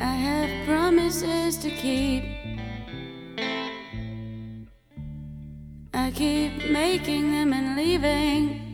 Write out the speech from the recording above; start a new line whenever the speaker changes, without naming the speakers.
I have promises to keep. I keep making them and leaving.